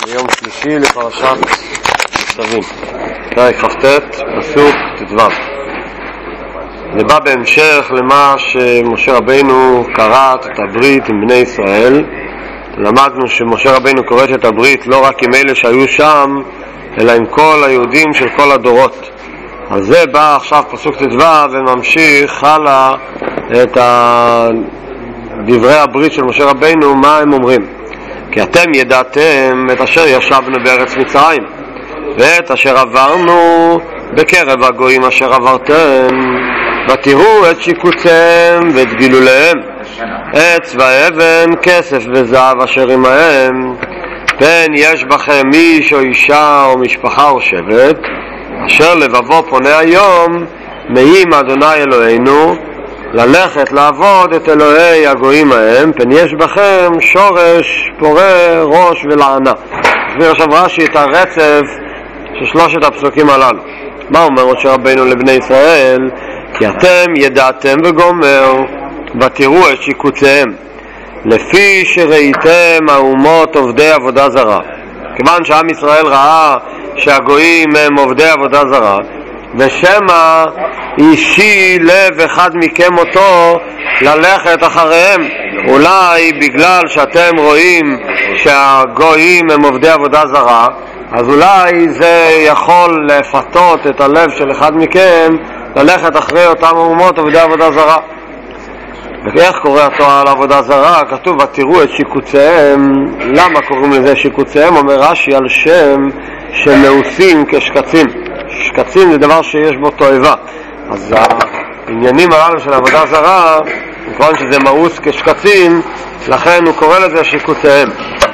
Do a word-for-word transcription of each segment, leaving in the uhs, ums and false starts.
יום שלישי לפרשת ניצבים, פרק כ"ט, פסוק ט"ו. זה בא בהמשך למה שמשה רבינו כרת את הברית עם בני ישראל. למדנו שמשה רבינו כורת את הברית לא רק עם אלה שהיו שם, אלא עם כל היהודים של כל הדורות. אז זה בא עכשיו פסוק ט"ו וממשיך הלאה את דברי הברית של משה רבינו. מה הם אומרים? כי אתם ידעתם את אשר ישבנו בארץ מצרים, ואת אשר עברנו בקרב הגויים אשר עברתם, ותראו את שיקוציהם ואת גילוליהם, עץ ואבן, כסף וזהב אשר עמהם, פן יש בכם איש או אישה או משפחה או שבט, אשר לבבו פונה היום מעם אדוני אלוהינו, ללכת לעבוד את אלוהי הגויים ההם, פן יש בכם שורש פורה ראש ולענה. הסביר עכשיו רש"י את הרצף של שלושת הפסוקים הללו. מה אומר משה רבינו לבני ישראל? כי אתם ידעתם וגומר, ותראו את שיקוציהם, לפי שראיתם האומות עובדי עבודה זרה. כיוון שעם ישראל ראה שהגויים הם עובדי עבודה זרה, ושמה אישי לב אחד מכם אותו ללכת אחריהם. אולי בגלל שאתם רואים שהגויים הם עובדי עבודה זרה, אז אולי זה יכול לפתות את הלב של אחד מכם ללכת אחרי אותם אומות עובדי עבודה זרה. ואיך קורא התורה על עבודה זרה? כתוב ותראו את שיקוציהם. למה קוראים לזה שיקוציהם? אומר רש"י על שם שמאוסים כשקצים. שקצים זה דבר שיש בו תועבה, אז העניינים הללו של עבודה זרה, מכיוון שזה מאוס כשקצים, לכן הוא קורא לזה שיקוציהם.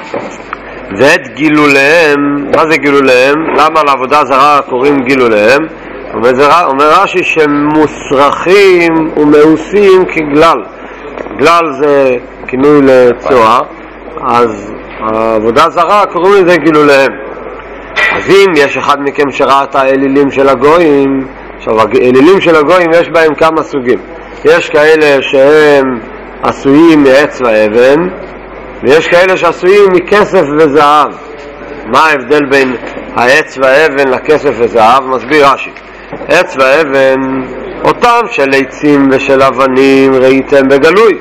ואת גילוליהם. מה זה גילוליהם? למה לעבודה זרה קוראים גילוליהם? אומר רש"י שמוסרחים ומאוסים כגלל. גלל זה כינוי לצועה, אז העבודה זרה קוראים לזה גילוליהם. אז אם יש אחד מכם שראה את האלילים של הגויים, עכשיו האלילים של הגויים יש בהם כמה סוגים. יש כאלה שהם עשויים מעץ ואבן, ויש כאלה שעשויים מכסף וזהב. מה ההבדל בין העץ והאבן לכסף וזהב? מסביר רש"י. עץ ואבן אותם של עצים ושל אבנים ראיתם בגלוי.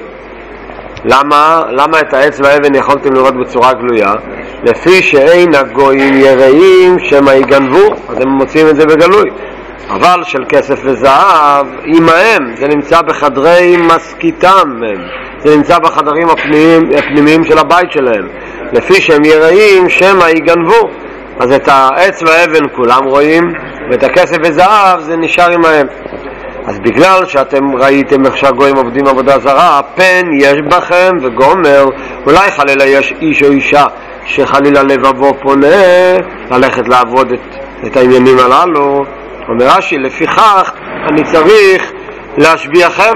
למה? למה את העץ והאבן יכולתם לראות בצורה גלויה? לפי שאין הגויים יראים שמה יגנבו, אז הם מוצאים את זה בגלוי. אבל של כסף וזהב עמהם, זה נמצא בחדרי מסקיתם, זה נמצא בחדרים הפנימיים, הפנימיים של הבית שלהם, לפי שהם יראים שמה יגנבו. אז את העץ והאבן כולם רואים, ואת הכסף וזהב זה נשאר עמהם. אז בגלל שאתם ראיתם איך שהגויים עובדים עבודה זרה, פן יש בכם וגומר, אולי חלילה יש איש או אישה שחלילה לבבו פונה ללכת לעבוד את, את העניינים הללו. אומר רש"י, לפיכך אני צריך להשביעכם.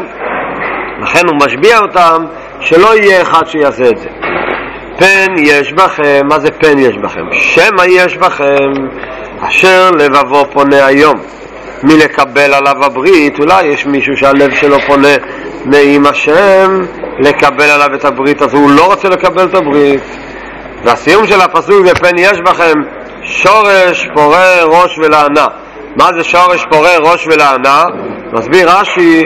לכן הוא משביע אותם שלא יהיה אחד שיעשה את זה. פן יש בכם. מה זה פן יש בכם? שמה יש בכם אשר לבבו פונה היום מלקבל עליו הברית. אולי יש מישהו שהלב שלו פונה מעם השם לקבל עליו את הברית, אז הוא לא רוצה לקבל את הברית. והסיום של הפסוק זה פן יש בכם שורש פורה ראש ולענה. מה זה שורש פורה ראש ולענה? מסביר רש"י,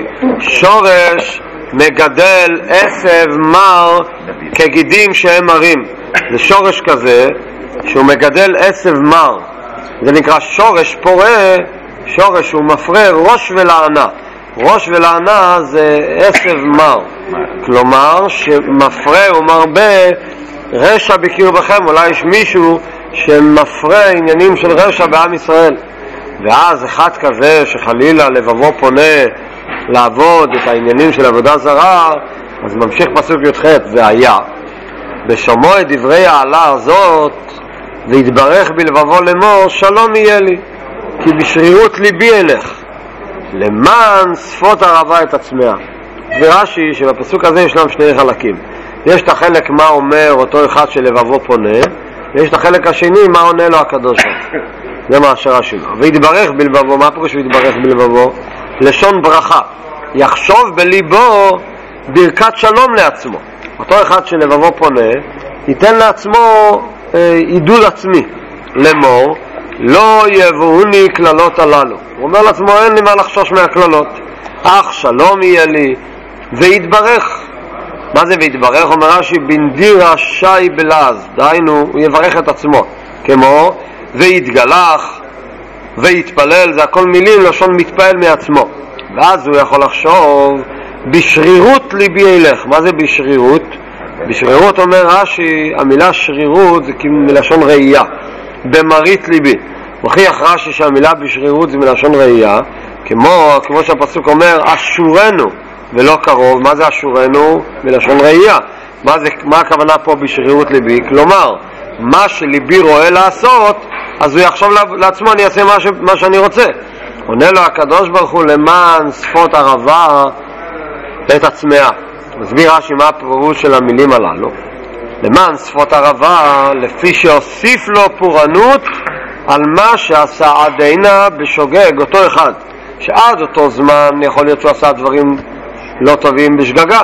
שורש מגדל עשב מר כגידים שהם מרים. זה שורש כזה שהוא מגדל עשב מר, זה נקרא שורש פורה. שורש הוא מפרה ראש ולענה. ראש ולענה זה עשב מר, כלומר שמפרה ומרבה רשע בקרבכם. אולי יש מישהו שמפרה עניינים של רשע בעם ישראל, ואז אחד כזה שחלילה לבבו פונה לעבוד את העניינים של עבודה זרה, אז ממשיך פסוק י"ח, והיה בשומעו את דברי העלה הזאת והתברך בלבבו לאמור שלום יהיה לי, כי בשרירות ליבי אלך למען שפות הרבה את עצמיה. ורש"י שבפסוק הזה ישנם שני חלקים. יש את החלק מה אומר אותו אחד שלבבו פונה, ויש את החלק השני מה עונה לו הקדוש ברוך הוא. זה מה שרש"י אומר. והתברך בלבבו. מה פירוש והתברך בלבבו? לשון ברכה. יחשוב בליבו ברכת שלום לעצמו. אותו אחד שלבבו פונה ייתן לעצמו עידוד עצמי, לאמור, לא יבואוני כללות הללו. הוא אומר לעצמו, אין לי מה לחשוש מהכללות, אך שלום יהיה לי, ויתברך. מה זה ויתברך? אומר רש"י, בנדירה שי בלעז, דהיינו, הוא יברך את עצמו, כמו ויתגלח, ויתפלל, זה הכל מילים, לשון מתפעל מעצמו. ואז הוא יכול לחשוב, בשרירות ליבי ילך. מה זה בשרירות? בשרירות אומר רש"י, המילה שרירות זה מלשון ראייה, במרית ליבי. מוכיח רש"י שהמילה בשרירות זה מלשון ראייה, כמו, כמו שהפסוק אומר, אשורנו ולא קרוב. מה זה אשורנו? מלשון ראייה. מה, זה, מה הכוונה פה בשרירות ליבי? כלומר, מה שליבי רואה לעשות, אז הוא יחשוב לעצמו, אני אעשה מה, ש, מה שאני רוצה. עונה לו הקדוש ברוך הוא, למען שפות ערבה את הצמאה. מסביר רש"י מה הפירוש של המילים הללו. למען שפות ערבה, לפי שהוסיף לו פורענות על מה שעשה עדינה בשוגג, אותו אחד שעד אותו זמן יכול להיות שהוא עשה דברים לא טובים בשגגה,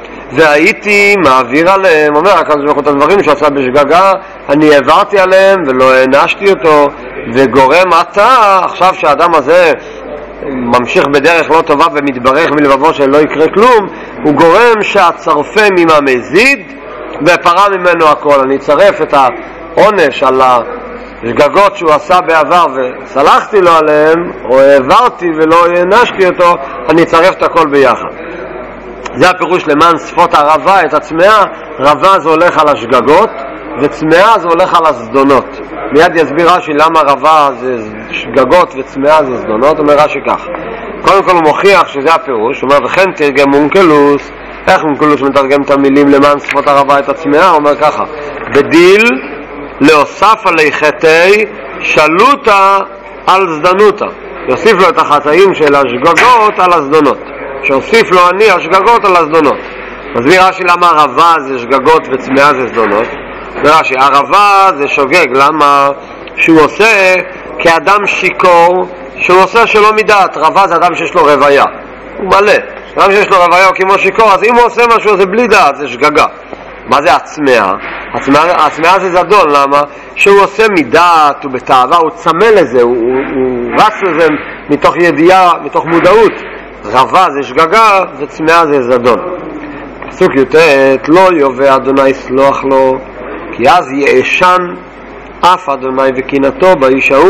והייתי מעביר עליהם, אומר הקדוש ברוך הוא, את הדברים שעשה בשגגה אני העברתי עליהם ולא הענשתי אותו, וגורם עתה, עכשיו שהאדם הזה ממשיך בדרך לא טובה ומתברך מלבבו שלא יקרה כלום, הוא גורם שהצרפה ממה מזיד ופרה ממנו הכל. אני אצרף את העונש על השגגות שהוא עשה בעבר וסלחתי לו עליהם, או העברתי ולא הענשתי אותו, אני אצרף את הכל ביחד. זה הפירוש למען שפות הרבה את הצמאה. רבה זה הולך על השגגות, וצמאה זה הולך על הזדונות. מיד יסביר רש"י למה רבה זה שגגות וצמאה זה זדונות. אומר רש"י כך, קודם כל הוא מוכיח שזה הפירוש. הוא אומר, וכן תרגם אונקלוס. איך אונקלוס מתרגם את המילים למען שפות הרבה את הצמאה? הוא אומר ככה, בדיל להוסף עלי חטאי שלותה על זדנותה, יוסיף לו את החטאים של השגגות על הזדונות, שהוסיף לו אני השגגות על הזדונות. מסביר רש"י למה רבה זה שגגות וצמאה זה זדונות. רש"י, הרבה זה שוגג, למה? שהוא עושה כאדם שיקור, שהוא עושה שלא מדעת. רבה זה אדם שיש לו רוויה, הוא מלא. אדם שיש לו רוויה הוא כמו שיקור, אז אם הוא עושה משהו זה בלי דעת, זה שגגה. מה זה הצמאה? הצמאה, הצמאה זה זדון, למה? שהוא עושה מדעת ובתאווה, הוא צמא לזה, הוא, הוא, הוא רץ לזה מתוך ידיעה, מתוך מודעות. רבה זה שגגה וצמאה זה זדון. פסוק י"ט, לא יובא אדוני סלוח לו, כי אז יאשן אף אדוני וקינתו באיש ההוא,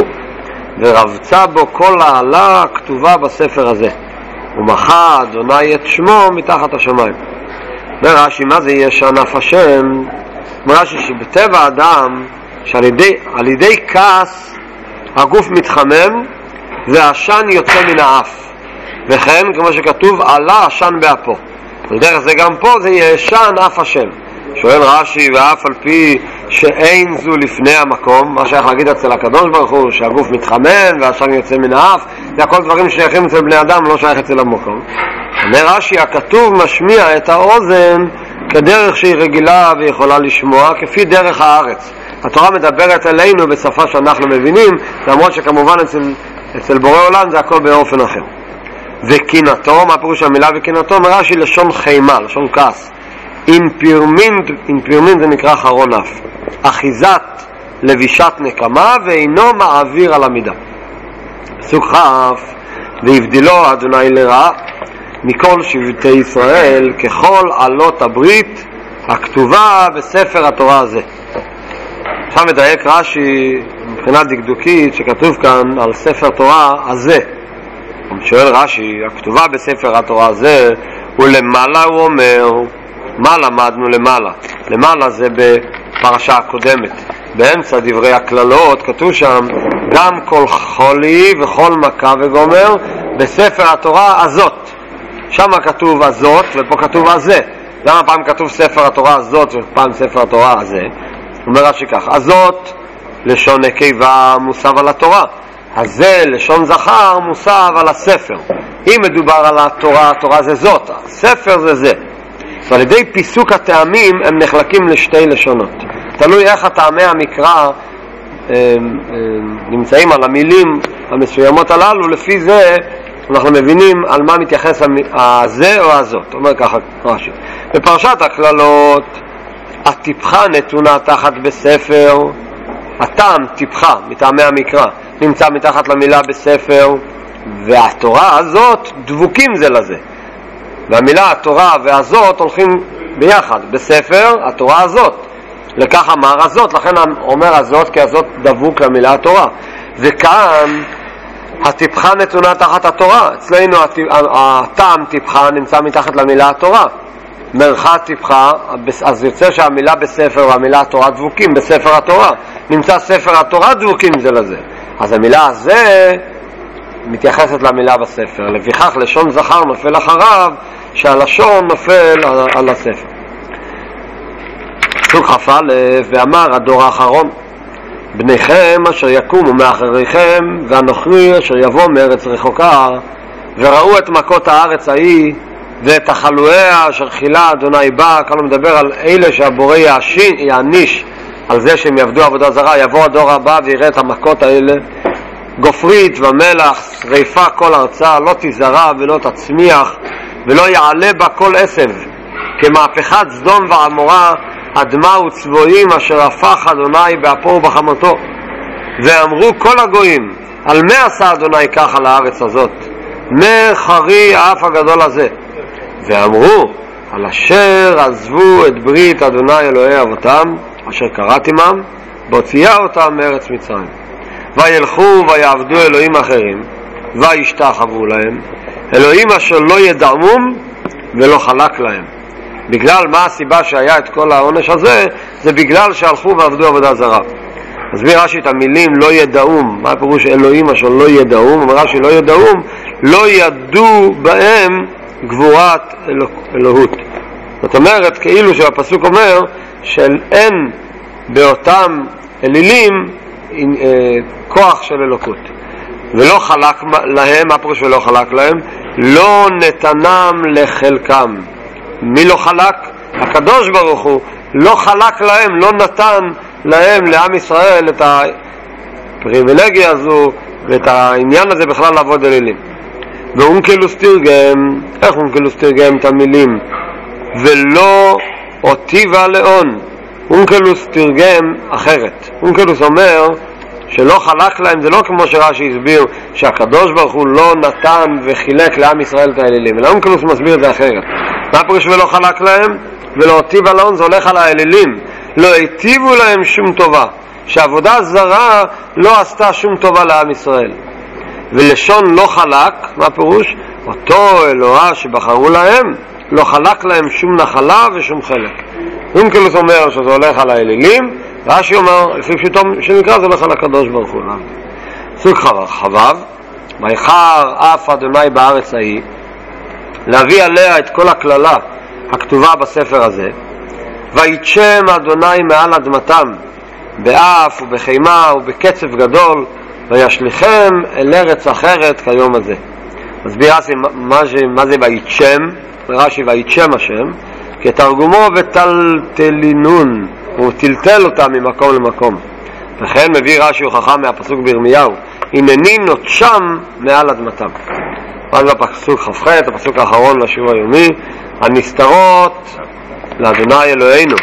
ורבצה בו כל העלה כתובה בספר הזה, ומחה אדוני את שמו מתחת השמיים. ורש"י, מה זה יאשן אף השם? רש"י שבטבע האדם שעל ידי, על ידי כעס הגוף מתחמם והעשן יוצא מן האף, וכן כמו שכתוב עלה עשן באפו, ודרך זה גם פה זה יאשן אף השם. שואל רש"י, ואף על פי שאין זו לפני המקום, מה שייך להגיד אצל הקדוש ברוך הוא שהגוף מתחמם והעשן יוצא מן האף, זה הכל דברים שייכים אצל בני אדם, לא שייך אצל המקום. אומר רש"י, הכתוב משמיע את האוזן כדרך שהיא רגילה ויכולה לשמוע, כפי דרך הארץ. התורה מדברת אלינו בשפה שאנחנו מבינים, למרות שכמובן אצל, אצל בורא עולם זה הכל באופן אחר. וקינתו, מה פירוש המילה וקינתו? אומר רש"י, לשון חיימה, לשון כעס. אימפירמינט, אימפירמינט זה נקרא חרון אף, אחיזת לבישת נקמה ואינו מעביר על המידה. פסוק כ', והבדילו אדוני לרעה מכל שבטי ישראל ככל עלות הברית הכתובה בספר התורה הזה. עכשיו מדייק רש"י מבחינה דקדוקית שכתוב כאן על ספר תורה הזה. שואל רש"י, הכתובה בספר התורה הזה, ולמעלה הוא אומר, מה למדנו למעלה? למעלה זה בפרשה הקודמת, באמצע דברי הכללות כתוב שם גם כל חולי וכל מכה וגומר בספר התורה הזאת. שם כתוב הזאת ופה כתוב הזה. למה פעם כתוב ספר התורה הזאת ופעם ספר התורה הזה? אומר רש"י כך, הזאת לשון נקבה מוסב על התורה, הזה לשון זכר מוסב על הספר. אם מדובר על התורה, התורה זה זאת, הספר זה זה. ועל ידי פיסוק הטעמים הם נחלקים לשתי לשונות, תלוי איך הטעמי המקרא הם, הם, נמצאים על המילים המסוימות הללו, לפי זה אנחנו מבינים על מה מתייחס הזה או הזאת. אומר ככה רש"י, בפרשת הכללות הטיפחה נתונה תחת בספר, הטעם טיפחה מטעמי המקרא נמצא מתחת למילה בספר, והתורה הזאת דבוקים זה לזה, והמילה התורה והזאת הולכים ביחד. בספר התורה הזאת, לכך אמר הזאת, לכן אומר הזאת כי הזאת דבוק למילה התורה. וכאן הטיפחה נתונה תחת התורה, אצלנו הטעם טיפחה נמצא מתחת למילה התורה, מרחק טיפחה, אז יוצא שהמילה בספר והמילה התורה דבוקים בספר התורה, נמצא ספר התורה דבוקים זה לזה, אז המילה הזה מתייחסת למילה בספר, לפיכך לשון זכר נופל אחריו, שהלשון נופל על, על הספר. פסוק כ"א, ואמר הדור האחרון, בניכם אשר יקומו מאחריכם, והנוכרי אשר יבוא מארץ רחוקה, וראו את מכות הארץ ההיא, ואת החלואיה אשר חילה אדוני בא. כאן הוא מדבר על אלה שהבורא יעניש על זה שהם יעבדו עבודה זרה. יבוא הדור הבא ויראה את המכות האלה, גופרית ומלח, שריפה כל ארצה, לא תזרע ולא תצמיח, ולא יעלה בה כל עשב, כמהפכת סדום ועמורה, אדמה וצבועים אשר הפך אדוני באפו ובחמתו. ואמרו כל הגויים, על מה עשה אדוני כך על הארץ הזאת? מה חרי האף הגדול הזה? ואמרו, על אשר עזבו את ברית אדוני אלוהי אבותם, אשר קראת עמם, והוציאה אותם מארץ מצרים. וילכו ויעבדו אלוהים אחרים, וישתחוו להם, אלוהים אשר לא ידעום ולא חלק להם. בגלל מה הסיבה שהיה את כל העונש הזה? זה בגלל שהלכו ועבדו עבודה זרה. מסביר רש"י את המילים לא ידעום. מה הפירוש אלוהים אשר לא ידעום? אומר רש"י לא ידעום, לא ידעו בהם גבורת אלוה, אלוהות. זאת אומרת, כאילו שהפסוק אומר שאין באותם אלילים כוח של אלוקות, ולא חלק להם. מה פירוש ולא חלק להם? לא נתנם לחלקם. מי לא חלק? הקדוש ברוך הוא לא חלק להם, לא נתן להם, לעם ישראל, את הפריבילגיה הזו ואת העניין הזה בכלל לעבוד אלילים. ואונקלוס תרגם, איך אונקלוס תרגם את המילים? ולא אותיבה לאון. אונקלוס תרגם אחרת. אונקלוס אומר שלא חלק להם, זה לא כמו שרש"י הסביר שהקדוש ברוך הוא לא נתן וחילק לעם ישראל את האלילים, אלא אונקלוס מסביר את זה אחרת. מה פירוש ולא חלק להם? ולא אותיבה לאון, זה הולך על האלילים. לא היטיבו להם שום טובה, שעבודה זרה לא עשתה שום טובה לעם ישראל. ולשון לא חלק, מה פירוש? אותו אלוה שבחרו להם לא חלק להם שום נחלה ושום חלק. אונקלוס אומר שזה הולך על האלילים, רש"י אומר לפי פשוטו שנקרא זה הולך על הקדוש ברוך הוא. פסוק חבב, ויחר אף אדוני בארץ ההיא, להביא עליה את כל הכללה הכתובה בספר הזה, ויתשם אדוני מעל אדמתם באף ובחימה ובקצף גדול, וישליכם אל ארץ אחרת כיום הזה. מסביר רש"י מה, מה זה ויתשם. רש"י ויתשם השם כתרגומו וטלטלינון, הוא טלטל אותם ממקום למקום. וכן מביא רש"י הוכחה מהפסוק בירמיהו, הנני נוטשם מעל אדמתם. אז בפסוק כ"ח, הפסוק האחרון לשיעור היומי, הנסתרות לאדוני אלוהינו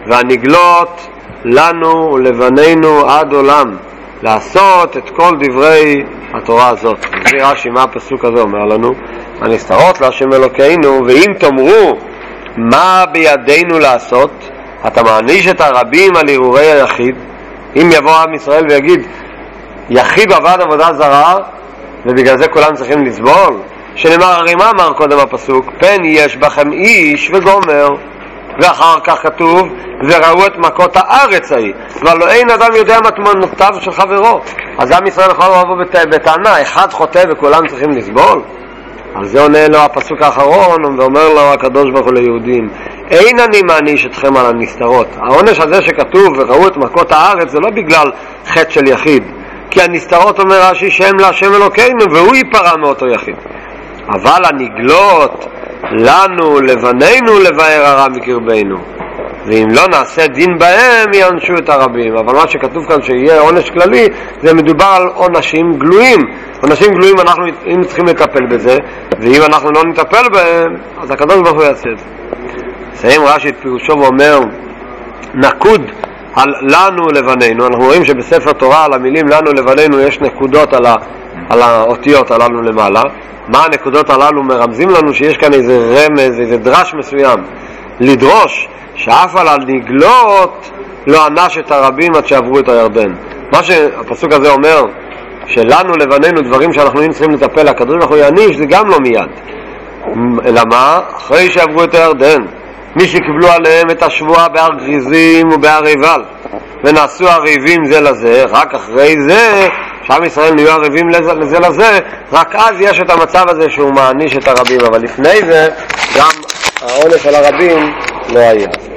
והנגלות לנו ולבנינו עד עולם, לעשות את כל דברי התורה הזאת. מביא רש"י מה הפסוק הזה אומר לנו? הנסתרות להשם אלוקינו, ואם תאמרו מה בידינו לעשות, אתה מעניש את הרבים על ערעורי היחיד. אם יבוא עם ישראל ויגיד יחיד עבד עבודה זרה ובגלל זה כולם צריכים לסבול, שנאמר, הרי מה אמר קודם הפסוק? פן יש בכם איש וגומר, ואחר כך כתוב וראו את מכות הארץ ההיא, ולא אין אדם יודע מה תמונותיו של חברו. אז עם ישראל יכול לבוא בטענה אחד חוטא וכולם צריכים לסבול? על זה עונה לו הפסוק האחרון ואומר לו הקדוש ברוך הוא ליהודים, אין אני מעניש אתכם על הנסתרות. העונש הזה שכתוב וראו את מכות הארץ זה לא בגלל חטא של יחיד, כי הנסתרות אומר רש"י שם להשם אלוקינו והוא ייפרע מאותו יחיד. אבל הנגלות לנו לבנינו לבאר הרע מקרבנו, ואם לא נעשה דין בהם יענשו את הרבים. אבל מה שכתוב כאן שיהיה עונש כללי, זה מדובר על עונשים גלויים. עונשים גלויים אנחנו אם צריכים לטפל בזה, ואם אנחנו לא נטפל בהם אז הקדוש ברוך הוא יעשה את זה. סיים רש"י את פירושו ואומר נקוד על לנו לבנינו. אנחנו רואים שבספר תורה על המילים לנו לבנינו יש נקודות על, ה, על האותיות הללו למעלה. מה הנקודות הללו מרמזים לנו? שיש כאן איזה רמז, איזה דרש מסוים, לדרוש שאף על הנגלות לא ענש את הרבים עד שעברו את הירדן. מה שהפסוק הזה אומר, שלנו לבנינו דברים שאנחנו צריכים לטפל, הקדוש ברוך הוא יעניש, זה גם לא מיד. אלא מה? אחרי שעברו את הירדן, מי שקיבלו עליהם את השבועה בהר גריזים ובהר עיבל ונעשו ערבים זה לזה, רק אחרי זה שעם ישראל נהיו ערבים לזה, לזה לזה, רק אז יש את המצב הזה שהוא מעניש את הרבים. אבל לפני זה גם העונש על הרבים לא היה.